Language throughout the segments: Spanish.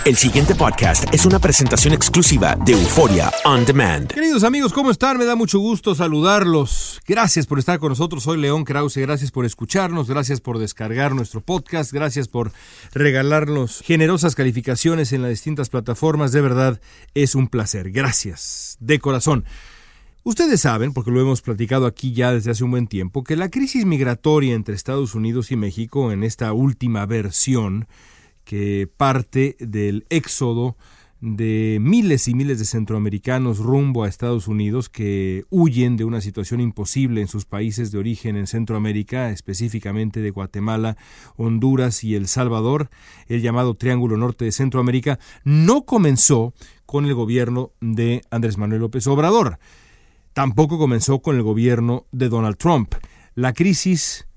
El siguiente podcast es una presentación exclusiva de Euforia On Demand. Queridos amigos, ¿cómo están? Me da mucho gusto saludarlos. Gracias por estar con nosotros. Soy León Krause. Gracias por escucharnos. Gracias por descargar nuestro podcast. Gracias por regalarnos generosas calificaciones en las distintas plataformas. De verdad, es un placer. Gracias. De corazón. Ustedes saben, porque lo hemos platicado aquí ya desde hace un buen tiempo, que la crisis migratoria entre Estados Unidos y México en esta última versión, que parte del éxodo de miles y miles de centroamericanos rumbo a Estados Unidos que huyen de una situación imposible en sus países de origen en Centroamérica, específicamente de Guatemala, Honduras y El Salvador, el llamado Triángulo Norte de Centroamérica, no comenzó con el gobierno de Andrés Manuel López Obrador. Tampoco comenzó con el gobierno de Donald Trump. La crisis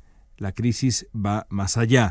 va más allá.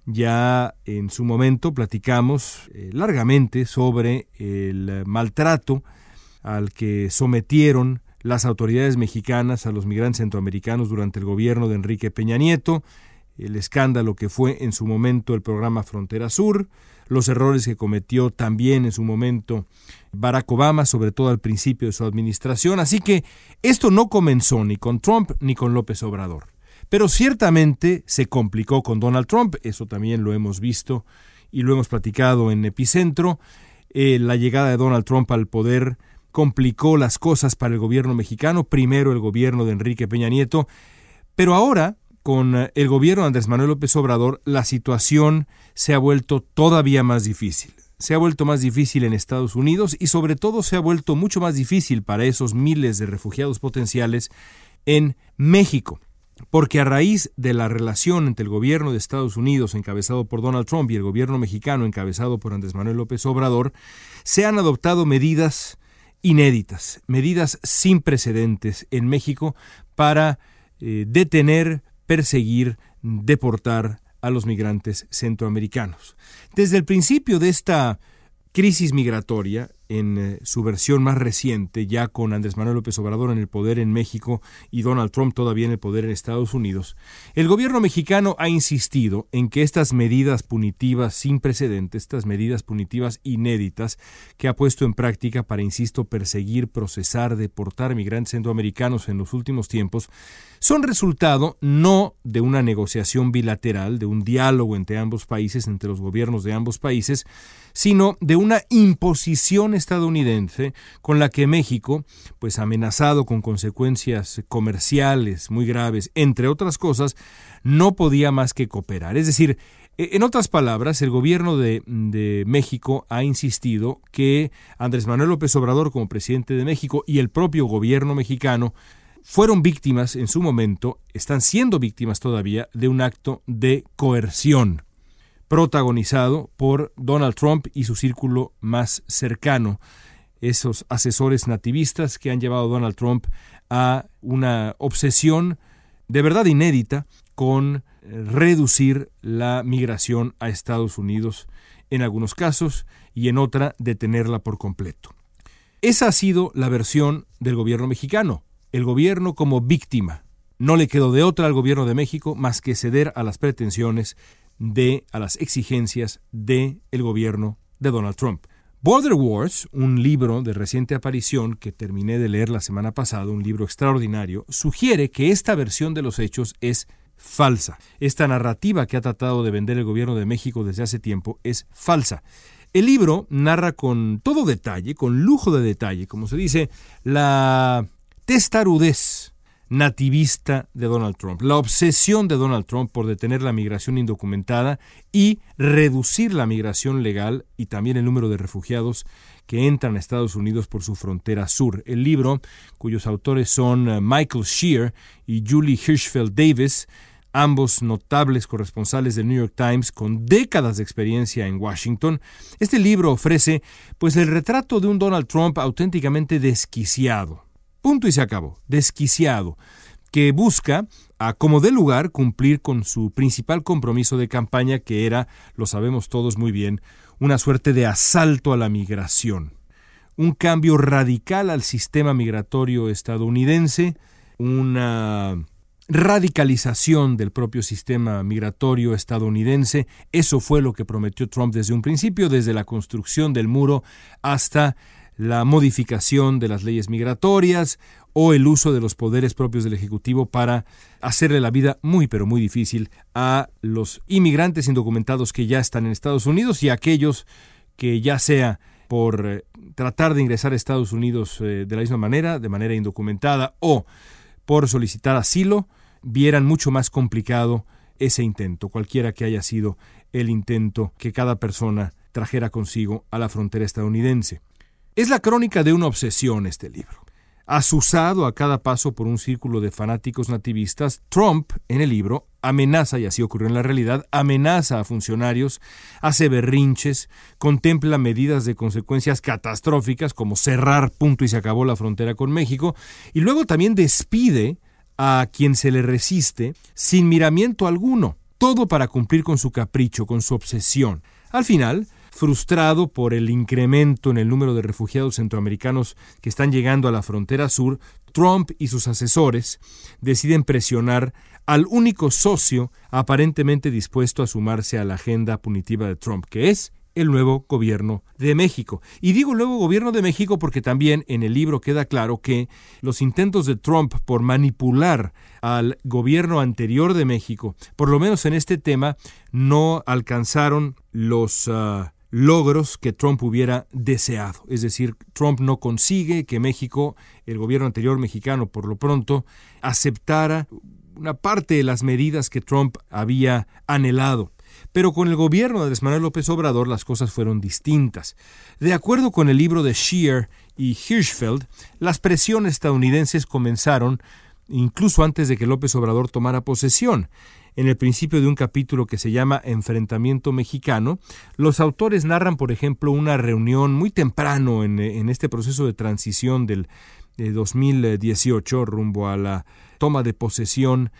Ya en su momento platicamos largamente sobre el maltrato al que sometieron las autoridades mexicanas a los migrantes centroamericanos durante el gobierno de Enrique Peña Nieto, el escándalo que fue en su momento el programa Frontera Sur, los errores que cometió también en su momento Barack Obama, sobre todo al principio de su administración. Así que esto no comenzó ni con Trump ni con López Obrador. Pero ciertamente se complicó con Donald Trump, eso también lo hemos visto y lo hemos platicado en Epicentro. La llegada de Donald Trump al poder complicó las cosas para el gobierno mexicano, primero el gobierno de Enrique Peña Nieto, pero ahora con el gobierno de Andrés Manuel López Obrador la situación se ha vuelto todavía más difícil. Se ha vuelto más difícil en Estados Unidos y sobre todo se ha vuelto mucho más difícil para esos miles de refugiados potenciales en México. Porque a raíz de la relación entre el gobierno de Estados Unidos, encabezado por Donald Trump, y el gobierno mexicano, encabezado por Andrés Manuel López Obrador, se han adoptado medidas inéditas, medidas sin precedentes en México para detener, perseguir, deportar a los migrantes centroamericanos. Desde el principio de esta crisis migratoria, en su versión más reciente, ya con Andrés Manuel López Obrador en el poder en México y Donald Trump todavía en el poder en Estados Unidos, el gobierno mexicano ha insistido en que estas medidas punitivas sin precedentes, estas medidas punitivas inéditas que ha puesto en práctica para, insisto, perseguir, procesar, deportar migrantes centroamericanos en los últimos tiempos, son resultado no de una negociación bilateral, de un diálogo entre ambos países, entre los gobiernos de ambos países, sino de una imposición estadounidense con la que México, pues amenazado con consecuencias comerciales muy graves, entre otras cosas, no podía más que cooperar. Es decir, en otras palabras, el gobierno de México ha insistido que Andrés Manuel López Obrador, como presidente de México, y el propio gobierno mexicano fueron víctimas en su momento, están siendo víctimas todavía, de un acto de coerción protagonizado por Donald Trump y su círculo más cercano, esos asesores nativistas que han llevado a Donald Trump a una obsesión de verdad inédita con reducir la migración a Estados Unidos en algunos casos y en otra detenerla por completo. Esa ha sido la versión del gobierno mexicano, el gobierno como víctima. No le quedó de otra al gobierno de México más que ceder a las pretensiones a las exigencias del gobierno de Donald Trump. Border Wars, un libro de reciente aparición que terminé de leer la semana pasada, un libro extraordinario, sugiere que esta versión de los hechos es falsa. Esta narrativa que ha tratado de vender el gobierno de México desde hace tiempo es falsa. El libro narra con todo detalle, con lujo de detalle, como se dice, la testarudez nativista de Donald Trump, la obsesión de Donald Trump por detener la migración indocumentada y reducir la migración legal y también el número de refugiados que entran a Estados Unidos por su frontera sur. El libro, cuyos autores son Michael Shear y Julie Hirschfeld Davis, ambos notables corresponsales del New York Times con décadas de experiencia en Washington, este libro ofrece pues el retrato de un Donald Trump auténticamente desquiciado. Punto y se acabó, desquiciado, que busca, a como dé lugar, cumplir con su principal compromiso de campaña, que era, lo sabemos todos muy bien, una suerte de asalto a la migración. Un cambio radical al sistema migratorio estadounidense, una radicalización del propio sistema migratorio estadounidense. Eso fue lo que prometió Trump desde un principio, desde la construcción del muro hasta la modificación de las leyes migratorias o el uso de los poderes propios del Ejecutivo para hacerle la vida muy pero muy difícil a los inmigrantes indocumentados que ya están en Estados Unidos y a aquellos que ya sea por tratar de ingresar a Estados Unidos de la misma manera, de manera indocumentada o por solicitar asilo, vieran mucho más complicado ese intento, cualquiera que haya sido el intento que cada persona trajera consigo a la frontera estadounidense. Es la crónica de una obsesión este libro. Asusado a cada paso por un círculo de fanáticos nativistas, Trump, en el libro, amenaza, y así ocurrió en la realidad, amenaza a funcionarios, hace berrinches, contempla medidas de consecuencias catastróficas como cerrar punto y se acabó la frontera con México, y luego también despide a quien se le resiste sin miramiento alguno, todo para cumplir con su capricho, con su obsesión. Al final, frustrado por el incremento en el número de refugiados centroamericanos que están llegando a la frontera sur, Trump y sus asesores deciden presionar al único socio aparentemente dispuesto a sumarse a la agenda punitiva de Trump, que es el nuevo gobierno de México. Y digo nuevo gobierno de México porque también en el libro queda claro que los intentos de Trump por manipular al gobierno anterior de México, por lo menos en este tema, no alcanzaron los logros que Trump hubiera deseado. Es decir, Trump no consigue que México, el gobierno anterior mexicano, por lo pronto, aceptara una parte de las medidas que Trump había anhelado. Pero con el gobierno de Andrés Manuel López Obrador las cosas fueron distintas. De acuerdo con el libro de Scheer y Hirschfeld, las presiones estadounidenses comenzaron incluso antes de que López Obrador tomara posesión. En el principio de un capítulo que se llama Enfrentamiento Mexicano, los autores narran, por ejemplo, una reunión muy temprano en este proceso de transición del 2018 rumbo a la toma de posesión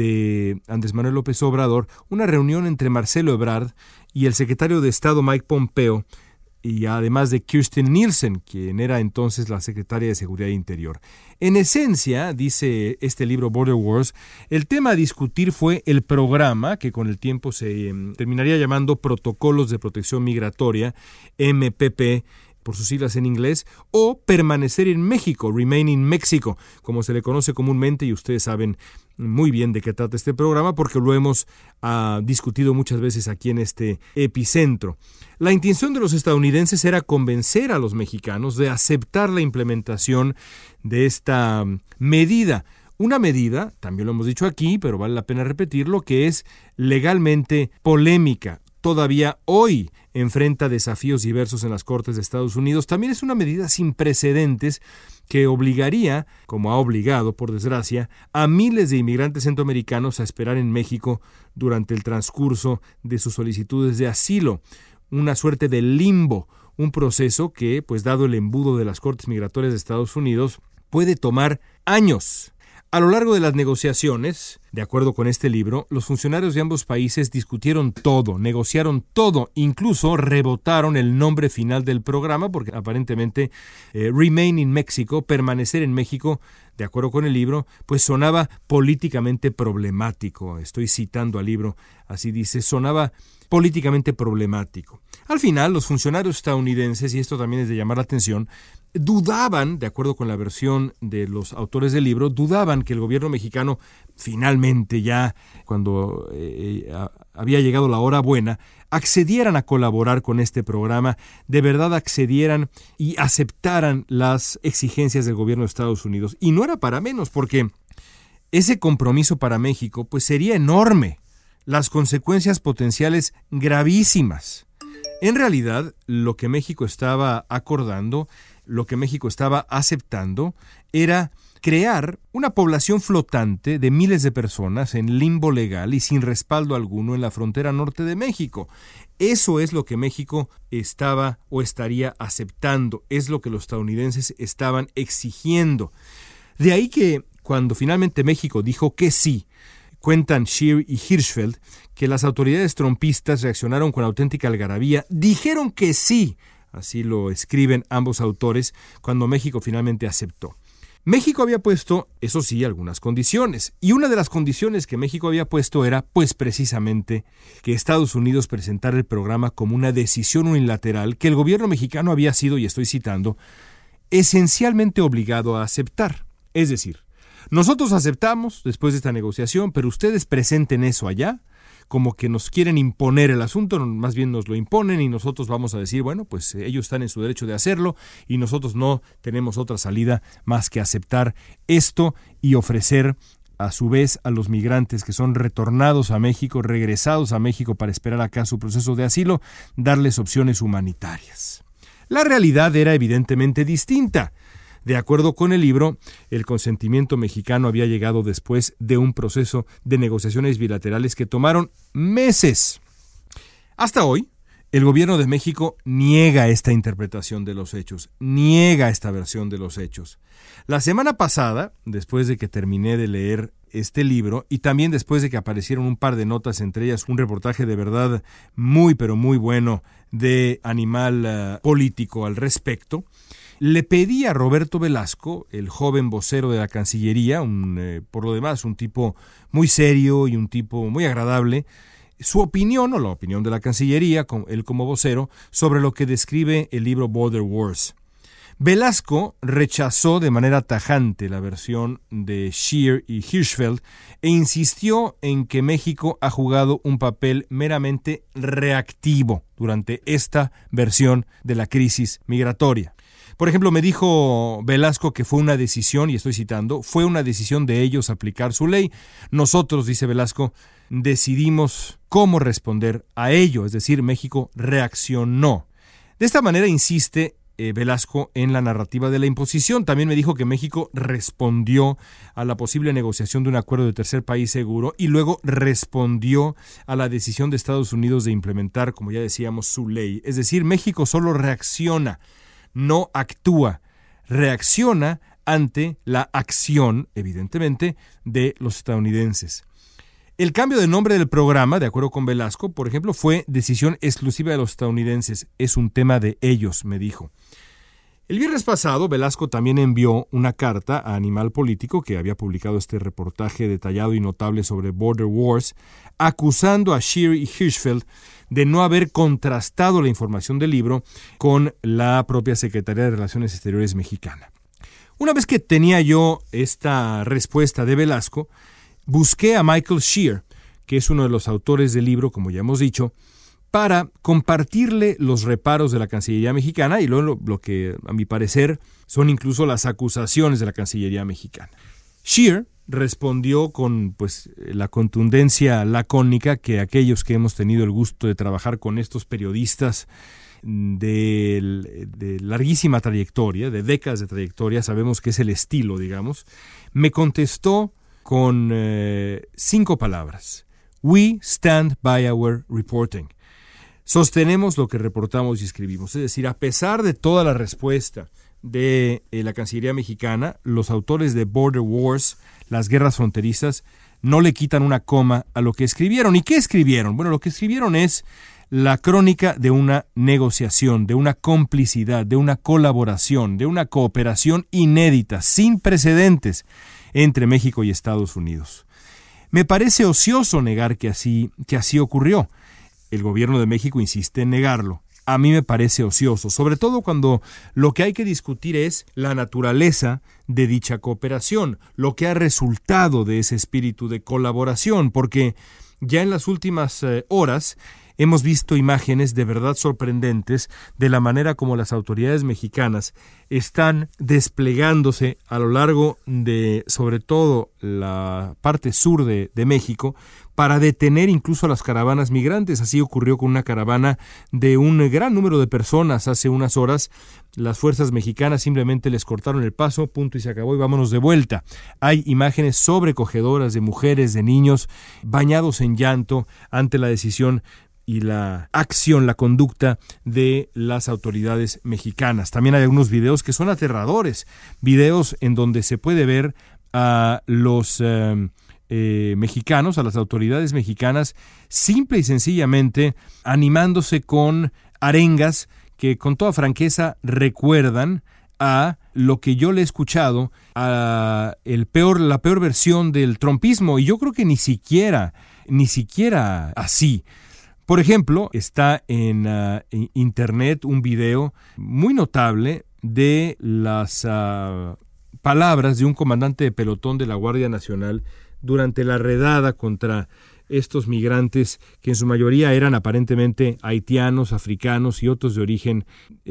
de Andrés Manuel López Obrador, una reunión entre Marcelo Ebrard y el secretario de Estado Mike Pompeo, y además de Kirstjen Nielsen, quien era entonces la secretaria de Seguridad Interior. En esencia, dice este libro Border Wars, el tema a discutir fue el programa, que con el tiempo se terminaría llamando Protocolos de Protección Migratoria, MPP, por sus siglas en inglés, o permanecer en México, Remain in Mexico, como se le conoce comúnmente, y ustedes saben muy bien de qué trata este programa porque lo hemos discutido muchas veces aquí en este epicentro. La intención de los estadounidenses era convencer a los mexicanos de aceptar la implementación de esta medida. Una medida, también lo hemos dicho aquí, pero vale la pena repetirlo, que es legalmente polémica. Todavía hoy enfrenta desafíos diversos en las Cortes de Estados Unidos. También es una medida sin precedentes que obligaría, como ha obligado, por desgracia, a miles de inmigrantes centroamericanos a esperar en México durante el transcurso de sus solicitudes de asilo. Una suerte de limbo, un proceso que, pues dado el embudo de las Cortes Migratorias de Estados Unidos, puede tomar años. A lo largo de las negociaciones, de acuerdo con este libro, los funcionarios de ambos países discutieron todo, negociaron todo, incluso rebotaron el nombre final del programa porque aparentemente Remain in Mexico, permanecer en México, de acuerdo con el libro, pues sonaba políticamente problemático. Estoy citando al libro, así dice, sonaba políticamente problemático. Al final, los funcionarios estadounidenses, y esto también es de llamar la atención, dudaban, de acuerdo con la versión de los autores del libro, dudaban que el gobierno mexicano finalmente ya, cuando había llegado la hora buena, accedieran a colaborar con este programa, de verdad accedieran y aceptaran las exigencias del gobierno de Estados Unidos. Y no era para menos, porque ese compromiso para México pues sería enorme, las consecuencias potenciales gravísimas. En realidad, lo que México estaba acordando, lo que México estaba aceptando, era crear una población flotante de miles de personas en limbo legal y sin respaldo alguno en la frontera norte de México. Eso es lo que México estaba o estaría aceptando, es lo que los estadounidenses estaban exigiendo. De ahí que cuando finalmente México dijo que sí, cuentan Scheer y Hirschfeld que las autoridades trumpistas reaccionaron con auténtica algarabía, dijeron que sí, así lo escriben ambos autores, cuando México finalmente aceptó. México había puesto, eso sí, algunas condiciones. Y una de las condiciones que México había puesto era, pues precisamente, que Estados Unidos presentara el programa como una decisión unilateral que el gobierno mexicano había sido, y estoy citando, esencialmente obligado a aceptar. Es decir, nosotros aceptamos después de esta negociación, pero ustedes presenten eso allá, como que nos quieren imponer el asunto, más bien nos lo imponen y nosotros vamos a decir, bueno, pues ellos están en su derecho de hacerlo y nosotros no tenemos otra salida más que aceptar esto y ofrecer a su vez a los migrantes que son retornados a México, regresados a México para esperar acá su proceso de asilo, darles opciones humanitarias. La realidad era evidentemente distinta. De acuerdo con el libro, el consentimiento mexicano había llegado después de un proceso de negociaciones bilaterales que tomaron meses. Hasta hoy, el gobierno de México niega esta interpretación de los hechos, niega esta versión de los hechos. La semana pasada, después de que terminé de leer este libro y también después de que aparecieron un par de notas, entre ellas un reportaje de verdad muy pero muy bueno de Animal Político al respecto, le pedí a Roberto Velasco, el joven vocero de la Cancillería, por lo demás un tipo muy serio y un tipo muy agradable, su opinión o la opinión de la Cancillería, él como vocero, sobre lo que describe el libro Border Wars. Velasco rechazó de manera tajante la versión de Scheer y Hirschfeld e insistió en que México ha jugado un papel meramente reactivo durante esta versión de la crisis migratoria. Por ejemplo, me dijo Velasco que fue una decisión, y estoy citando, fue una decisión de ellos aplicar su ley. Nosotros, dice Velasco, decidimos cómo responder a ello, es decir, México reaccionó. De esta manera insiste Velasco en la narrativa de la imposición. También me dijo que México respondió a la posible negociación de un acuerdo de tercer país seguro y luego respondió a la decisión de Estados Unidos de implementar, como ya decíamos, su ley. Es decir, México solo reacciona, no actúa, reacciona ante la acción, evidentemente, de los estadounidenses. El cambio de nombre del programa, de acuerdo con Velasco, por ejemplo, fue decisión exclusiva de los estadounidenses. Es un tema de ellos, me dijo. El viernes pasado, Velasco también envió una carta a Animal Político, que había publicado este reportaje detallado y notable sobre Border Wars, acusando a Scheer y Hirschfeld de no haber contrastado la información del libro con la propia Secretaría de Relaciones Exteriores mexicana. Una vez que tenía yo esta respuesta de Velasco, busqué a Michael Scheer, que es uno de los autores del libro, como ya hemos dicho, para compartirle los reparos de la Cancillería mexicana y luego lo que, a mi parecer, son incluso las acusaciones de la Cancillería mexicana. Scheer respondió con la contundencia lacónica que aquellos que hemos tenido el gusto de trabajar con estos periodistas de larguísima trayectoria, de décadas de trayectoria, sabemos que es el estilo, digamos, me contestó con 5 palabras. We stand by our reporting. Sostenemos lo que reportamos y escribimos. Es decir, a pesar de toda la respuesta de la Cancillería mexicana, los autores de Border Wars, las guerras fronterizas, no le quitan una coma a lo que escribieron. ¿Y qué escribieron? Bueno, lo que escribieron es la crónica de una negociación, de una complicidad, de una colaboración, de una cooperación inédita, sin precedentes, entre México y Estados Unidos. Me parece ocioso negar que así ocurrió. El gobierno de México insiste en negarlo. A mí me parece ocioso, sobre todo cuando lo que hay que discutir es la naturaleza de dicha cooperación, lo que ha resultado de ese espíritu de colaboración, porque ya en las últimas horas hemos visto imágenes de verdad sorprendentes de la manera como las autoridades mexicanas están desplegándose a lo largo de, sobre todo, la parte sur de México, para detener incluso a las caravanas migrantes. Así ocurrió con una caravana de un gran número de personas hace unas horas. Las fuerzas mexicanas simplemente les cortaron el paso, punto y se acabó, y vámonos de vuelta. Hay imágenes sobrecogedoras de mujeres, de niños, bañados en llanto ante la decisión y la acción, la conducta de las autoridades mexicanas. También hay algunos videos que son aterradores, videos en donde se puede ver a los mexicanos, a las autoridades mexicanas, simple y sencillamente animándose con arengas que con toda franqueza recuerdan a lo que yo le he escuchado a la peor versión del trumpismo, y yo creo que ni siquiera así. Por ejemplo, está en internet un video muy notable de las palabras de un comandante de pelotón de la Guardia Nacional durante la redada contra estos migrantes que en su mayoría eran aparentemente haitianos, africanos y otros de origen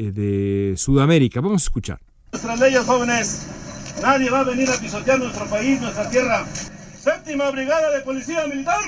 de Sudamérica. Vamos a escuchar. Nuestras leyes, jóvenes, nadie va a venir a pisotear nuestro país, nuestra tierra. Séptima Brigada de Policía Militar.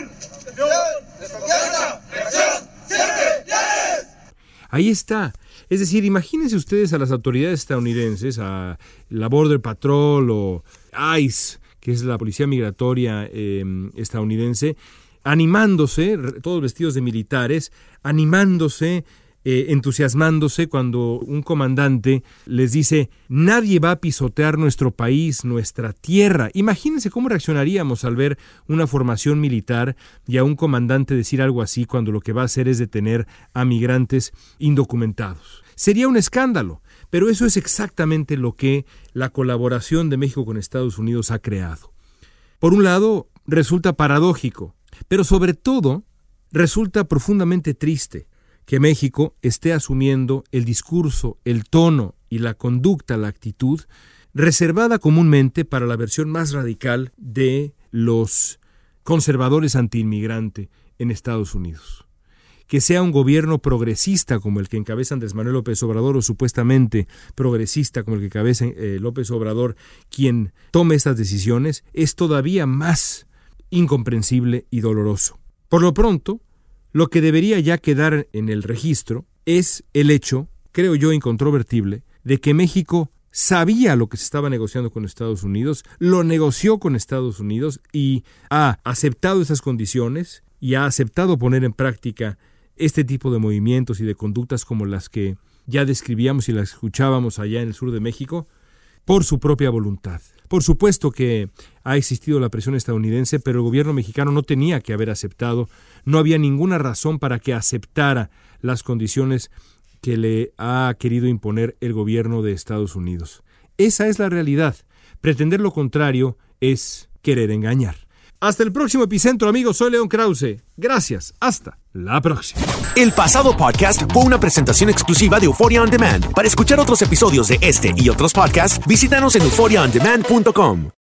Desconfianza, reacción, siempre, ¡yes! Ahí está. Es decir, imagínense ustedes a las autoridades estadounidenses, a la Border Patrol o ICE, que es la policía migratoria estadounidense, animándose, todos vestidos de militares, animándose, entusiasmándose cuando un comandante les dice: nadie va a pisotear nuestro país, nuestra tierra. Imagínense cómo reaccionaríamos al ver una formación militar y a un comandante decir algo así cuando lo que va a hacer es detener a migrantes indocumentados. Sería un escándalo, pero eso es exactamente lo que la colaboración de México con Estados Unidos ha creado. Por un lado, resulta paradójico, pero sobre todo resulta profundamente triste que México esté asumiendo el discurso, el tono y la conducta, la actitud reservada comúnmente para la versión más radical de los conservadores antiinmigrante en Estados Unidos. Que sea un gobierno progresista como el que encabeza Andrés Manuel López Obrador, o supuestamente progresista como el que encabeza López Obrador, quien tome estas decisiones, es todavía más incomprensible y doloroso. Por lo pronto, lo que debería ya quedar en el registro es el hecho, creo yo incontrovertible, de que México sabía lo que se estaba negociando con Estados Unidos, lo negoció con Estados Unidos y ha aceptado esas condiciones y ha aceptado poner en práctica este tipo de movimientos y de conductas como las que ya describíamos y las escuchábamos allá en el sur de México, por su propia voluntad. Por supuesto que ha existido la presión estadounidense, pero el gobierno mexicano no tenía que haber aceptado, no había ninguna razón para que aceptara las condiciones que le ha querido imponer el gobierno de Estados Unidos. Esa es la realidad. Pretender lo contrario es querer engañar. Hasta el próximo Epicentro, amigos. Soy León Krause. Gracias. Hasta la próxima. El pasado podcast fue una presentación exclusiva de Euphoria On Demand. Para escuchar otros episodios de este y otros podcasts, visítanos en euphoriaondemand.com.